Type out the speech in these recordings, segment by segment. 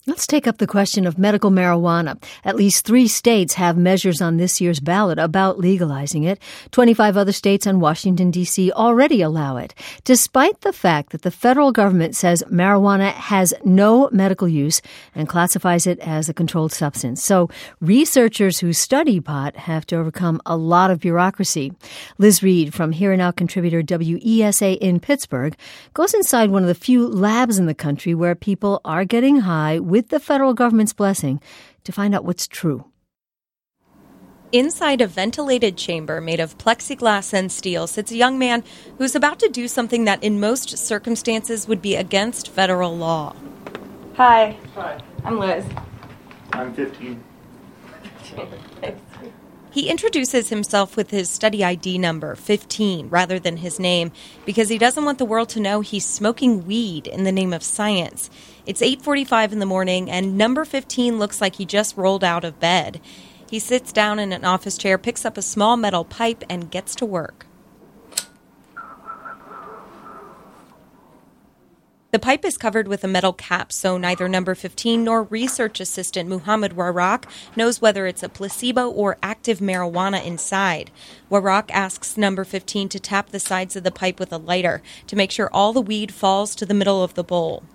Let's take up the question of medical marijuana. At least 3 states have measures on this year's ballot about legalizing it. 25 other states and Washington, D.C. already allow it, despite the fact that the federal government says marijuana has no medical use and classifies it as a controlled substance. So researchers who study pot have to overcome a lot of bureaucracy. Liz Reed from Here and Now contributor WESA in Pittsburgh goes inside one of the few labs in the country where people are getting high with the federal government's blessing to find out what's true. Inside a ventilated chamber made of plexiglass and steel sits a young man who's about to do something that in most circumstances would be against federal law. Hi. Hi. I'm Liz. I'm 15. He introduces himself with his study ID number, 15, rather than his name, because he doesn't want the world to know he's smoking weed in the name of science. It's 8:45 in the morning, and number 15 looks like he just rolled out of bed. He sits down in an office chair, picks up a small metal pipe, and gets to work. The pipe is covered with a metal cap, so neither number 15 nor research assistant Muhammad Warraq knows whether it's a placebo or active marijuana inside. Warraq asks number 15 to tap the sides of the pipe with a lighter to make sure all the weed falls to the middle of the bowl.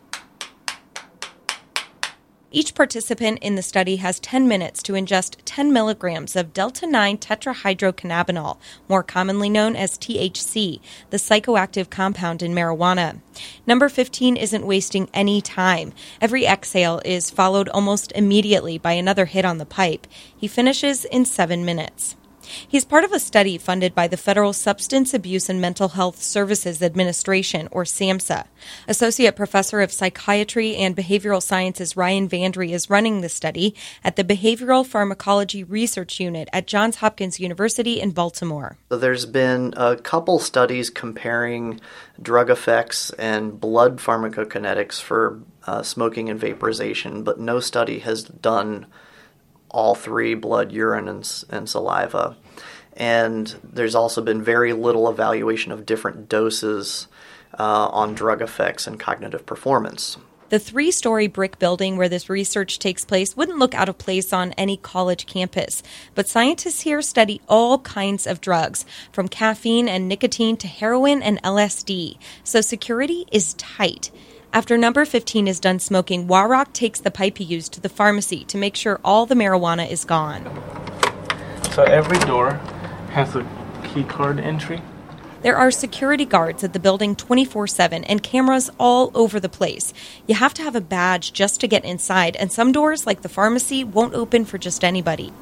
Each participant in the study has 10 minutes to ingest 10 milligrams of delta-9 tetrahydrocannabinol, more commonly known as THC, the psychoactive compound in marijuana. Number 15 isn't wasting any time. Every exhale is followed almost immediately by another hit on the pipe. He finishes in 7 minutes. He's part of a study funded by the Federal Substance Abuse and Mental Health Services Administration, or SAMHSA. Associate Professor of Psychiatry and Behavioral Sciences Ryan Vandry is running the study at the Behavioral Pharmacology Research Unit at Johns Hopkins University in Baltimore. So there's been a couple studies comparing drug effects and blood pharmacokinetics for smoking and vaporization, but no study has done all 3, blood, urine, and saliva. And there's also been very little evaluation of different doses on drug effects and cognitive performance. The 3-story brick building where this research takes place wouldn't look out of place on any college campus. But scientists here study all kinds of drugs, from caffeine and nicotine to heroin and LSD. So security is tight. After number 15 is done smoking, Warraq takes the pipe he used to the pharmacy to make sure all the marijuana is gone. So every door has a key card entry. There are security guards at the building 24/7 and cameras all over the place. You have to have a badge just to get inside, and some doors, like the pharmacy, won't open for just anybody.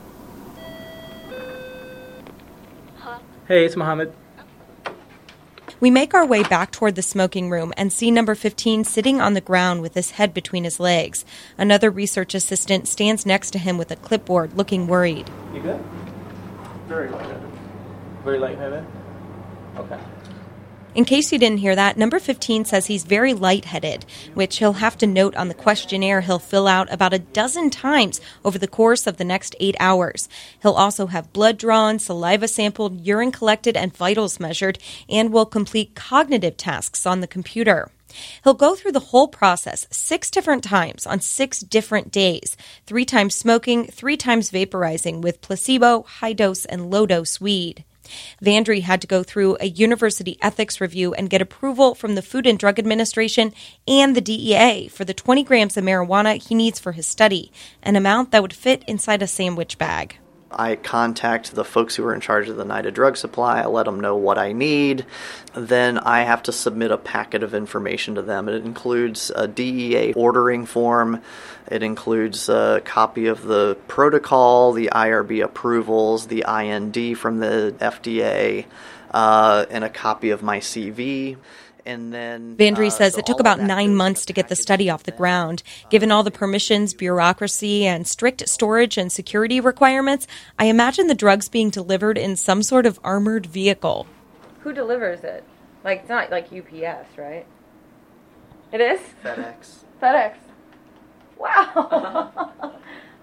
Hey, it's Mohammed. We make our way back toward the smoking room and see number 15 sitting on the ground with his head between his legs. Another research assistant stands next to him with a clipboard, looking worried. You good? Very lightheaded. Very lightheaded? Okay. In case you didn't hear that, number 15 says he's very lightheaded, which he'll have to note on the questionnaire he'll fill out about a dozen times over the course of the next 8 hours. He'll also have blood drawn, saliva sampled, urine collected, and vitals measured, and will complete cognitive tasks on the computer. He'll go through the whole process 6 different times on 6 different days, 3 times smoking, 3 times vaporizing with placebo, high-dose, and low-dose weed. Vandry had to go through a university ethics review and get approval from the Food and Drug Administration and the DEA for the 20 grams of marijuana he needs for his study, an amount that would fit inside a sandwich bag. I contact the folks who are in charge of the NIDA drug supply. I let them know what I need. Then I have to submit a packet of information to them. It includes a DEA ordering form. It includes a copy of the protocol, the IRB approvals, the IND from the FDA, and a copy of my CV. And then Vandry says it took about 9 months to get the study off the ground. Given all the permissions, bureaucracy, and strict storage and security requirements, I imagine the drugs being delivered in some sort of armored vehicle. Who delivers it? Like, it's not like UPS, right? It is? FedEx. FedEx. Wow.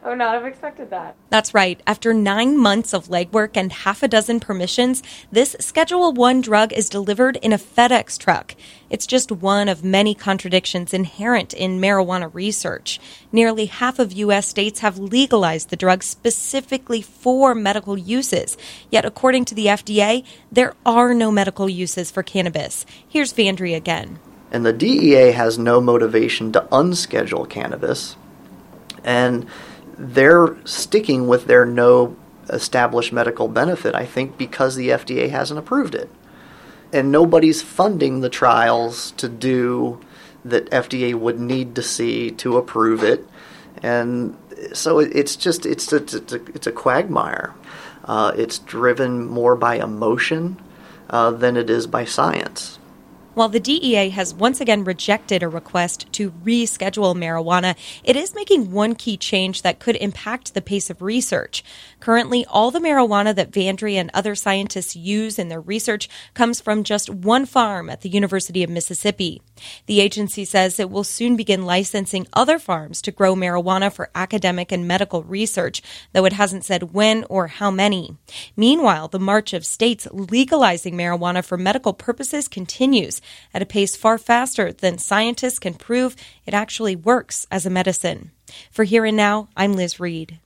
I would not have expected that. That's right. After 9 months of legwork and half a dozen permissions, this Schedule I drug is delivered in a FedEx truck. It's just one of many contradictions inherent in marijuana research. Nearly half of U.S. states have legalized the drug specifically for medical uses. Yet, according to the FDA, there are no medical uses for cannabis. Here's Vandry again. And the DEA has no motivation to unschedule cannabis. And they're sticking with their no established medical benefit, I think, because the FDA hasn't approved it. And nobody's funding the trials to do that FDA would need to see to approve it. And so it's a quagmire. It's driven more by emotion than it is by science. While the DEA has once again rejected a request to reschedule marijuana, it is making one key change that could impact the pace of research. Currently, all the marijuana that Vandry and other scientists use in their research comes from just one farm at the University of Mississippi. The agency says it will soon begin licensing other farms to grow marijuana for academic and medical research, though it hasn't said when or how many. Meanwhile, the march of states legalizing marijuana for medical purposes continues at a pace far faster than scientists can prove it actually works as a medicine. For Here and Now, I'm Liz Reed.